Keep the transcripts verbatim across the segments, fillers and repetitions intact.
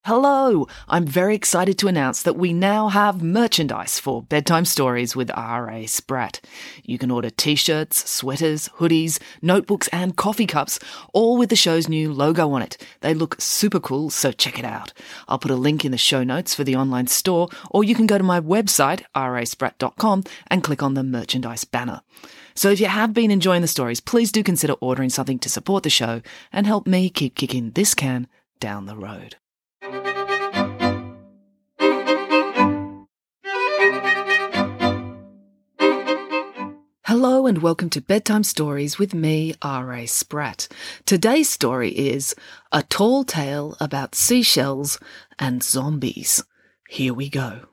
Hello! I'm very excited to announce that we now have merchandise for Bedtime Stories with R A Spratt. You can order t-shirts, sweaters, hoodies, notebooks and coffee cups, all with the show's new logo on it. They look super cool, so check it out. I'll put a link in the show notes for the online store, or you can go to my website, r a spratt dot com, and click on the merchandise banner. So if you have been enjoying the stories, please do consider ordering something to support the show and help me keep kicking this can down the road. Hello and welcome to Bedtime Stories with me, R A Spratt. Today's story is A Tall Tale About Seashells and Zombies. Here we go.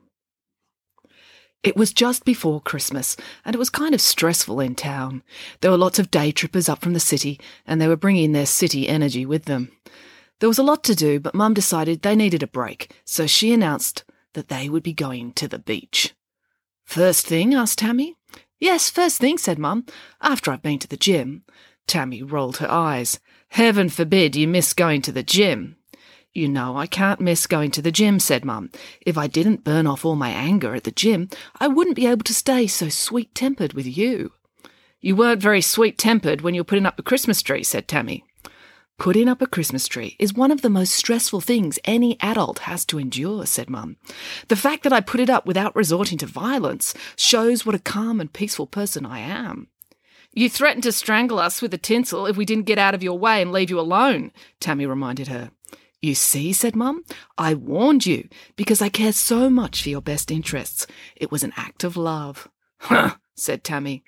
It was just before Christmas, and it was kind of stressful in town. There were lots of day trippers up from the city, and they were bringing their city energy with them. There was a lot to do, but Mum decided they needed a break, so she announced that they would be going to the beach. First thing? Asked Tammy. Yes, first thing, said Mum, after I've been to the gym. Tammy rolled her eyes. Heaven forbid you miss going to the gym. You know I can't miss going to the gym, said Mum. If I didn't burn off all my anger at the gym, I wouldn't be able to stay so sweet-tempered with you. You weren't very sweet-tempered when you were putting up the Christmas tree, said Tammy. Putting up a Christmas tree is one of the most stressful things any adult has to endure, said Mum. The fact that I put it up without resorting to violence shows what a calm and peaceful person I am. You threatened to strangle us with the tinsel if we didn't get out of your way and leave you alone, Tammy reminded her. You see, said Mum, I warned you because I care so much for your best interests. It was an act of love. Huh, said Tammy.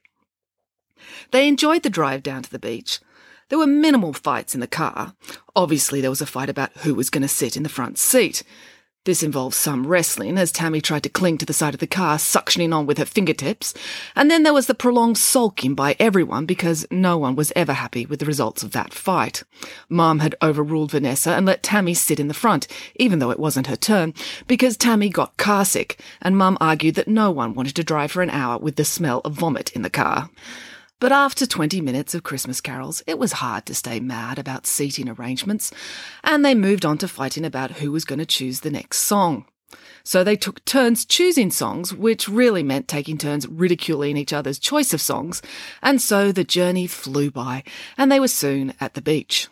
They enjoyed the drive down to the beach. There were minimal fights in the car. Obviously, there was a fight about who was going to sit in the front seat. This involved some wrestling as Tammy tried to cling to the side of the car, suctioning on with her fingertips. And then there was the prolonged sulking by everyone because no one was ever happy with the results of that fight. Mum had overruled Vanessa and let Tammy sit in the front, even though it wasn't her turn, because Tammy got car sick, and Mum argued that no one wanted to drive for an hour with the smell of vomit in the car. But after twenty minutes of Christmas carols, it was hard to stay mad about seating arrangements, and they moved on to fighting about who was going to choose the next song. So they took turns choosing songs, which really meant taking turns ridiculing each other's choice of songs, and so the journey flew by, and they were soon at the beach.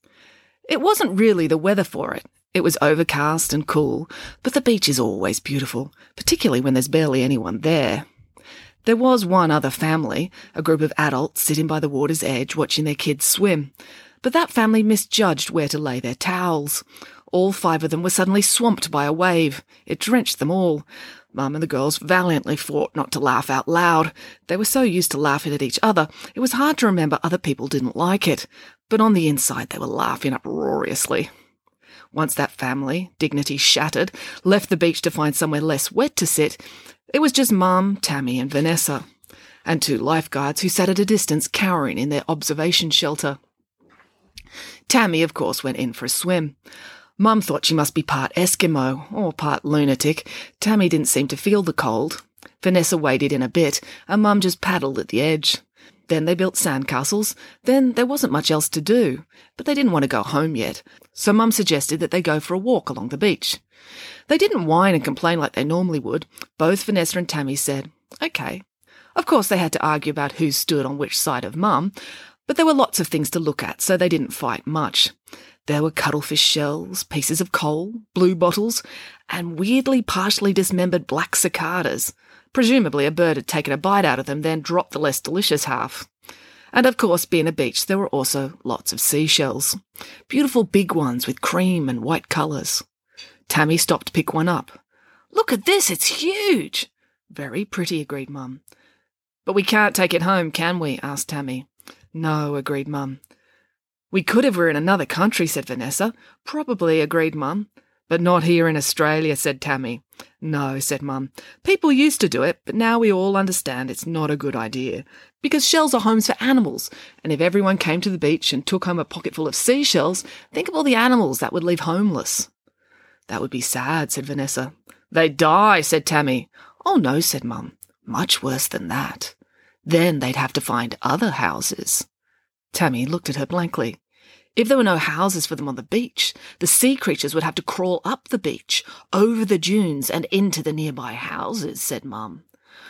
It wasn't really the weather for it. It was overcast and cool, but the beach is always beautiful, particularly when there's barely anyone there. There was one other family, a group of adults sitting by the water's edge watching their kids swim. But that family misjudged where to lay their towels. All five of them were suddenly swamped by a wave. It drenched them all. Mum and the girls valiantly fought not to laugh out loud. They were so used to laughing at each other, it was hard to remember other people didn't like it. But on the inside they were laughing uproariously. Once that family, dignity shattered, left the beach to find somewhere less wet to sit, it was just Mum, Tammy and Vanessa, and two lifeguards who sat at a distance cowering in their observation shelter. Tammy, of course, went in for a swim. Mum thought she must be part Eskimo or part lunatic. Tammy didn't seem to feel the cold. Vanessa waded in a bit, and Mum just paddled at the edge. Then they built sandcastles. Then there wasn't much else to do, but they didn't want to go home yet, so Mum suggested that they go for a walk along the beach. They didn't whine and complain like they normally would. Both Vanessa and Tammy said, OK. Of course, they had to argue about who stood on which side of Mum, but there were lots of things to look at, so they didn't fight much. There were cuttlefish shells, pieces of coal, blue bottles, and weirdly partially dismembered black cicadas. Presumably a bird had taken a bite out of them, then dropped the less delicious half. And of course, being a beach, there were also lots of seashells. Beautiful big ones with cream and white colours. Tammy stopped to pick one up. Look at this, it's huge! Very pretty, agreed Mum. But we can't take it home, can we? Asked Tammy. No, agreed Mum. We could if we were in another country, said Vanessa. Probably, agreed Mum. But not here in Australia, said Tammy. No, said Mum. People used to do it, but now we all understand it's not a good idea. Because shells are homes for animals, and if everyone came to the beach and took home a pocketful of seashells, think of all the animals that would leave homeless. That would be sad, said Vanessa. They'd die, said Tammy. Oh no, said Mum. Much worse than that. Then they'd have to find other houses. Tammy looked at her blankly. If there were no houses for them on the beach, the sea creatures would have to crawl up the beach, over the dunes and into the nearby houses, said Mum.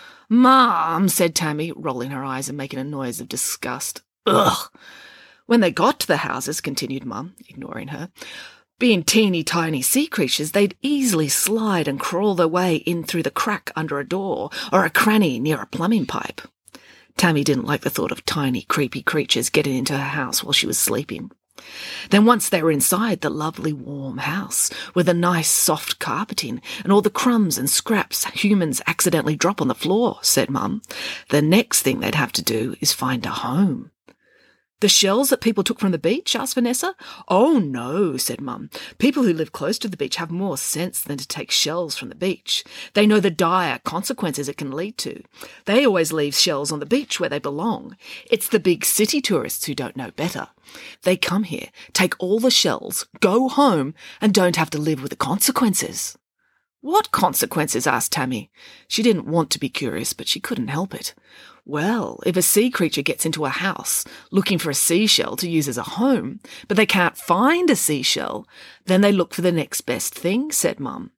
Mum, said Tammy, rolling her eyes and making a noise of disgust. Ugh! When they got to the houses, continued Mum, ignoring her, being teeny tiny sea creatures, they'd easily slide and crawl their way in through the crack under a door or a cranny near a plumbing pipe. Tammy didn't like the thought of tiny, creepy creatures getting into her house while she was sleeping. Then once they were inside the lovely warm house, with the nice soft carpeting and all the crumbs and scraps humans accidentally drop on the floor, said Mum, the next thing they'd have to do is find a home. The shells that people took from the beach? Asked Vanessa. Oh, no, said Mum. People who live close to the beach have more sense than to take shells from the beach. They know the dire consequences it can lead to. They always leave shells on the beach where they belong. It's the big city tourists who don't know better. They come here, take all the shells, go home, and don't have to live with the consequences. What consequences? Asked Tammy. She didn't want to be curious, but she couldn't help it. Well, if a sea creature gets into a house looking for a seashell to use as a home, but they can't find a seashell, then they look for the next best thing, said Mum.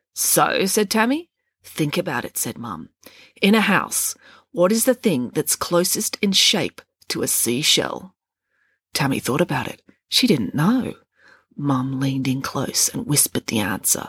So, said Tammy. Think about it, said Mum. In a house, what is the thing that's closest in shape to a seashell? Tammy thought about it. She didn't know. Mum leaned in close and whispered the answer.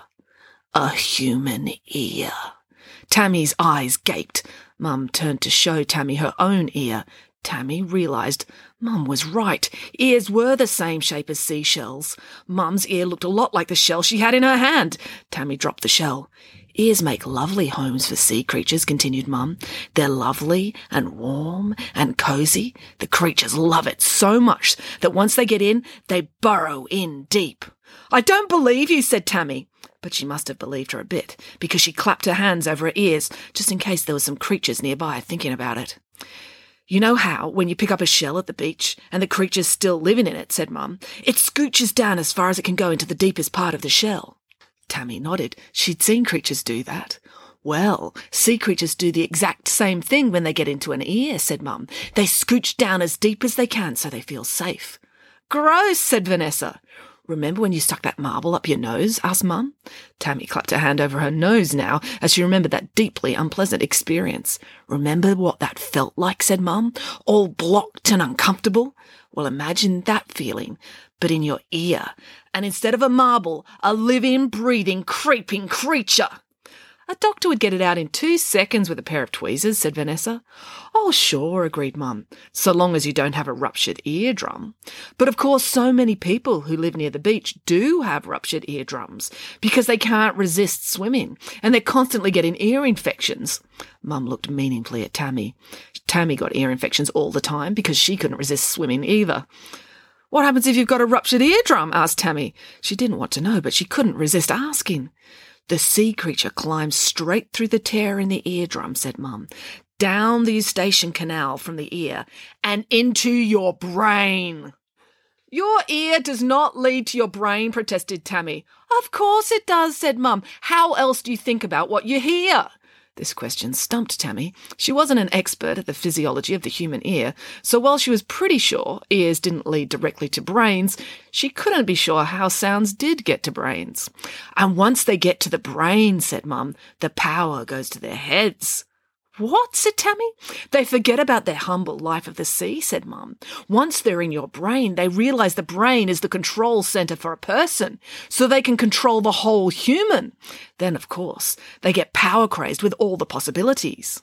A human ear. Tammy's eyes gaped. Mum turned to show Tammy her own ear. Tammy realised Mum was right. Ears were the same shape as seashells. Mum's ear looked a lot like the shell she had in her hand. Tammy dropped the shell. Ears make lovely homes for sea creatures, continued Mum. They're lovely and warm and cosy. The creatures love it so much that once they get in, they burrow in deep. I don't believe you, said Tammy. But she must have believed her a bit, because she clapped her hands over her ears, just in case there were some creatures nearby thinking about it. You know how, when you pick up a shell at the beach, and the creature's still living in it, said Mum, it scooches down as far as it can go into the deepest part of the shell. Tammy nodded. She'd seen creatures do that. Well, sea creatures do the exact same thing when they get into an ear, said Mum. They scooch down as deep as they can so they feel safe. Gross, said Vanessa. Remember when you stuck that marble up your nose? Asked Mum. Tammy clapped her hand over her nose now as she remembered that deeply unpleasant experience. Remember what that felt like, said Mum? All blocked and uncomfortable? Well, imagine that feeling, but in your ear. And instead of a marble, a living, breathing, creeping creature. A doctor would get it out in two seconds with a pair of tweezers, said Vanessa. Oh, sure, agreed Mum, so long as you don't have a ruptured eardrum. But of course, so many people who live near the beach do have ruptured eardrums because they can't resist swimming and they're constantly getting ear infections. Mum looked meaningfully at Tammy. Tammy got ear infections all the time because she couldn't resist swimming either. What happens if you've got a ruptured eardrum? Asked Tammy. She didn't want to know, but she couldn't resist asking. The sea creature climbs straight through the tear in the eardrum, said Mum, down the eustachian canal from the ear and into your brain. Your ear does not lead to your brain, protested Tammy. Of course it does, said Mum. How else do you think about what you hear? This question stumped Tammy. She wasn't an expert at the physiology of the human ear, so while she was pretty sure ears didn't lead directly to brains, she couldn't be sure how sounds did get to brains. And once they get to the brain, said Mum, the power goes to their heads. What? Said Tammy. They forget about their humble life of the sea, said Mum. Once they're in your brain, they realise the brain is the control centre for a person, so they can control the whole human. Then, of course, they get power-crazed with all the possibilities.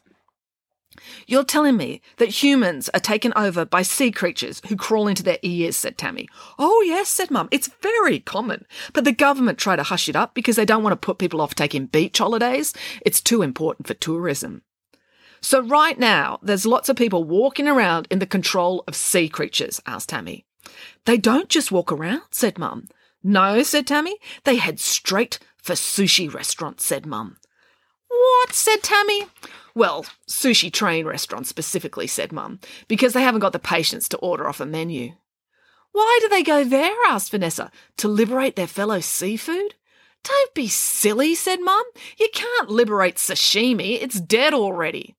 You're telling me that humans are taken over by sea creatures who crawl into their ears, said Tammy. Oh, yes, said Mum. It's very common. But the government try to hush it up because they don't want to put people off taking beach holidays. It's too important for tourism. So right now, there's lots of people walking around in the control of sea creatures, asked Tammy. They don't just walk around, said Mum. No, said Tammy. They head straight for sushi restaurants, said Mum. What? Said Tammy. Well, sushi train restaurants specifically, said Mum, because they haven't got the patience to order off a menu. Why do they go there? Asked Vanessa. To liberate their fellow seafood? Don't be silly, said Mum. You can't liberate sashimi. It's dead already.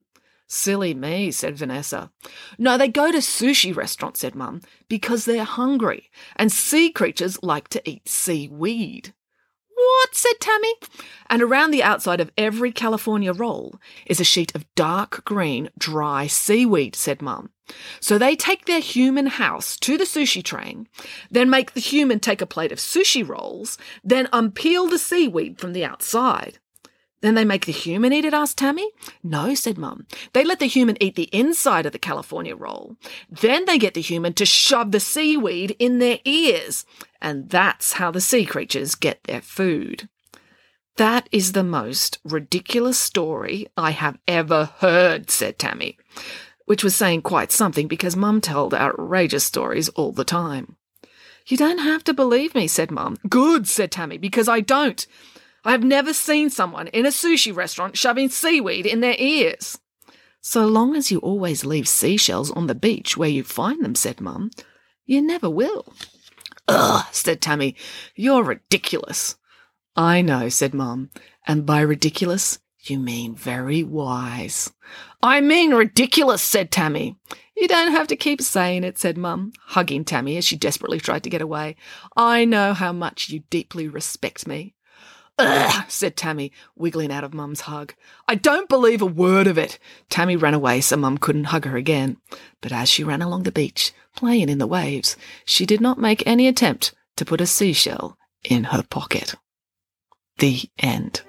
Silly me, said Vanessa. No, they go to sushi restaurants, said Mum, because they're hungry, and sea creatures like to eat seaweed. What? Said Tammy. And around the outside of every California roll is a sheet of dark green, dry seaweed, said Mum. So they take their human house to the sushi train, then make the human take a plate of sushi rolls, then unpeel the seaweed from the outside. Then they make the human eat it, asked Tammy. No, said Mum. They let the human eat the inside of the California roll. Then they get the human to shove the seaweed in their ears. And that's how the sea creatures get their food. That is the most ridiculous story I have ever heard, said Tammy, which was saying quite something because Mum told outrageous stories all the time. You don't have to believe me, said Mum. Good, said Tammy, because I don't. I have never seen someone in a sushi restaurant shoving seaweed in their ears. So long as you always leave seashells on the beach where you find them, said Mum, you never will. Ugh, said Tammy, you're ridiculous. I know, said Mum, and by ridiculous, you mean very wise. I mean ridiculous, said Tammy. You don't have to keep saying it, said Mum, hugging Tammy as she desperately tried to get away. I know how much you deeply respect me. Ugh, said Tammy, wiggling out of Mum's hug. I don't believe a word of it. Tammy ran away so Mum couldn't hug her again. But as she ran along the beach, playing in the waves, she did not make any attempt to put a seashell in her pocket. The end.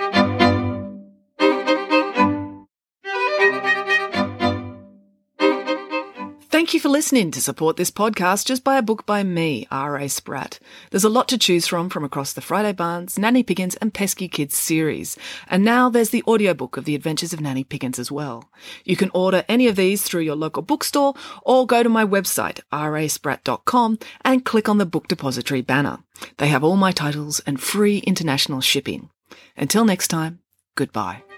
Thank you for listening. To support this podcast, just buy a book by me, R A Spratt. There's a lot to choose from from across the Friday Barnes, Nanny Piggins and Pesky Kids series. And now there's the audiobook of The Adventures of Nanny Piggins as well. You can order any of these through your local bookstore or go to my website, r a spratt dot com, and click on the Book Depository banner. They have all my titles and free international shipping. Until next time, goodbye.